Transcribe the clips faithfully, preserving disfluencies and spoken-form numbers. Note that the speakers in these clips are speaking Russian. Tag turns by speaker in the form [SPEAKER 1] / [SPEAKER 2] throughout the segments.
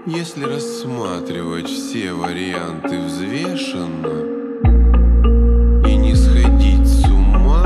[SPEAKER 1] Если рассматривать все варианты взвешенно и не сходить с ума.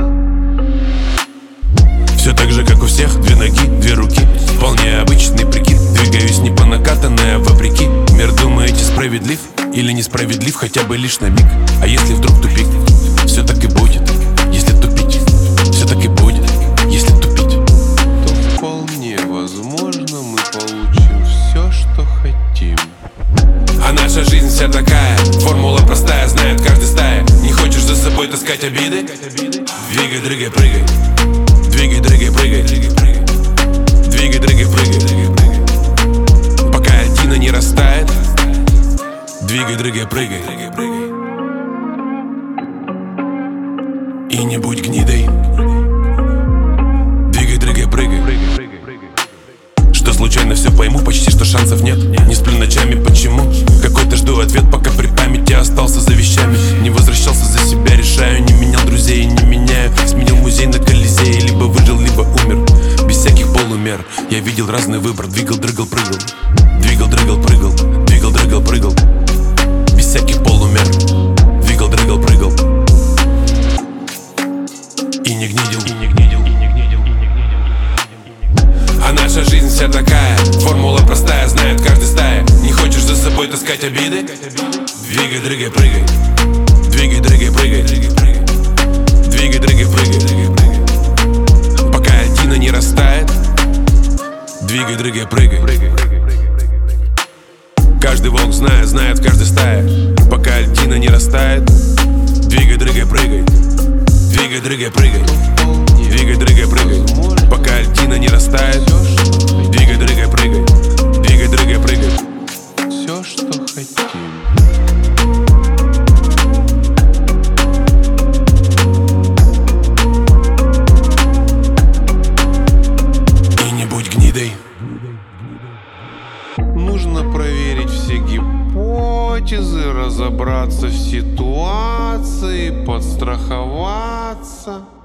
[SPEAKER 2] Все так же, как у всех, две ноги, две руки. Вполне обычный прикид, двигаюсь не по накатанной, а вопреки. Мир, думаете, справедлив или несправедлив хотя бы лишь на миг? А если вдруг тупик? Все так и будет, если тупить. Все так и будет, если тупить.
[SPEAKER 1] То вполне возможно мы получим все, что хотим.
[SPEAKER 2] А наша жизнь вся такая, формула простая, знает каждый стая. Не хочешь за собой таскать обиды? Двигай, дрыгай, прыгай. Двигай, дрыгай, прыгай. Двигай, дрыгай, прыгай. Пока льдина не растает. Двигай, дрыгай, прыгай. И не будь гнидой. Двигай, дрыгай, прыгай. Что случайно все пойму, почти что шансов нет. Не сплю ночами, почему? Какой-то жду ответ, пока при памяти остался за вещами. Не возвращался за себя, решаю. Не менял друзей, не меняю. Сменил музей на Колизей. Либо выжил, либо умер. Без всяких полумер. Я видел разный выбор. Двигал, дрыгал, прыгал. Двигал, дрыгал, прыгал. Двигал, дрыгал, прыгал. Без всяких полумер. Двигал, дрыгал, прыгал. И не гнидил, и не гнидил, и не гнидил, и не гнидил. А наша жизнь вся такая, формула простая, знает каждый стая. Не хочешь за собой таскать обиды? Двигай, дрыгай, прыгай. Двигай, дрыгай, прыгай. Двигай, дрыгай, прыгай. Пока льдина не растает. Двигай, дрыгай, прыгай. Каждый волк знает, знает каждый стая. Пока льдина не растает. Двигай, дрыгай, прыгай. Двигай, дрыгай, прыгай. Двигай, дрыгай, прыгай. Пока льдина не растает. Двигай, дрыгай, прыгай. Двигай, дрыгай, прыгай.
[SPEAKER 1] Все, что хотим.
[SPEAKER 2] И не будь гнидой.
[SPEAKER 1] Нужно проверить все гипотезы, разобраться в ситуации, подстраховаться.